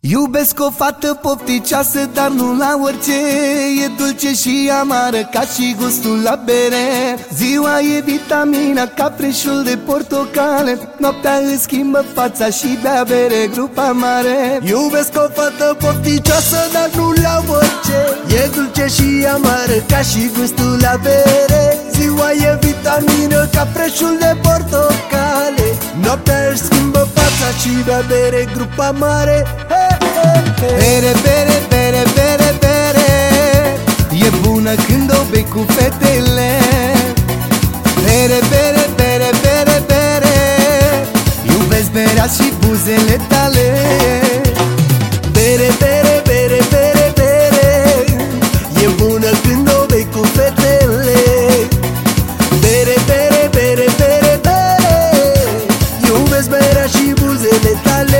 Iubesc o fată pofticioasă, dar nu la orice. E dulce și amară ca și gustul la bere. Ziua e vitamina ca freșul de portocale. Noaptea îți schimbă fața și bea bere grupa mare. Iubesc o fată pofticioasă, dar nu la orice. E dulce și amară ca și gustul la bere. Ziua e vitamină ca freșul de portocale. Noaptea își schimbă fața și bea bere grupa mare. Bere, bere, bere, bere, bere, e bună când o bei cu fetele. Bere, bere, bere, bere, bere, iubesc berea și buzele tale. Bere, bere, bere, bere, bere, e bună când o bei cu fetele. Bere, bere, bere, bere, bere, iubesc berea și buzele tale.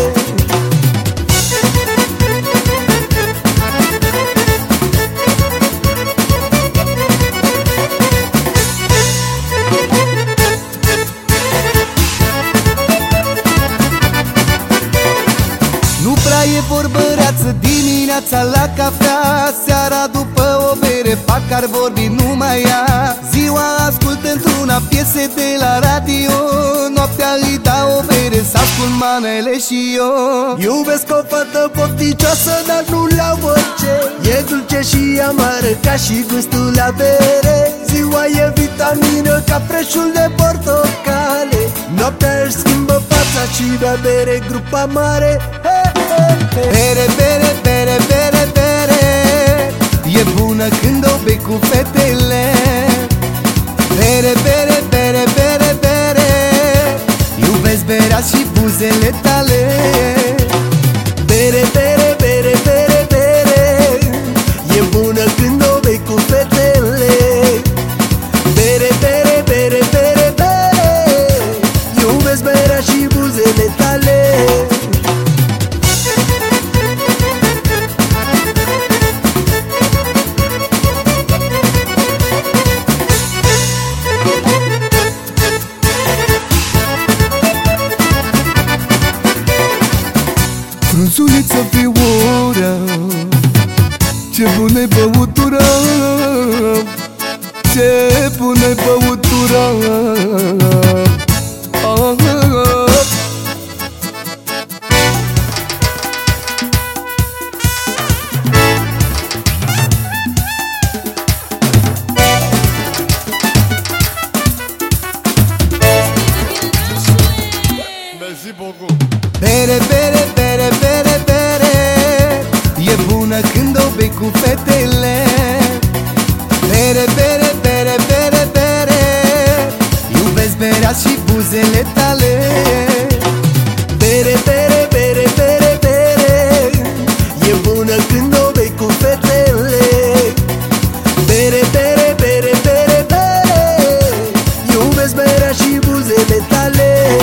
Nu prea e vorbăreață dimineața la cafea. Seara după o bere, pac-ar vorbi numai ea. Ziua ascult într-una piese de la radio. Noaptea îi dau o bere să ascult manele și eu. Iubesc o fată pofticioasă, dar nu la orice. E dulce și amară ca și gustul la bere. Ziua e vitamină ca freșul de portocale. Noaptea își schimbă fața și bea bere grupa mare. Bere, bere, bere, bere, bere, e bună când o bei cu fetele. Bere, bere, bere, bere, bere, iubesc berea și buzele tale. Bere, bere, bere, bere, bere, e bună când o bei cu fetele. Bere, bere, bere, bere, bere, iubesc berea și buzele tale. Frunzuliță fioară, ce bună-i băutura, ce bună-i băutura. Bere, bere, bere, bere, bere, e bună când o bei cu fetele. Bere, bere, bere, bere, bere, iubesc berea și buzele tale. Bere, bere, bere, bere, bere, e bună când o bei cu fetele. Bere, bere, bere, bere, bere, iubesc berea și buzele tale.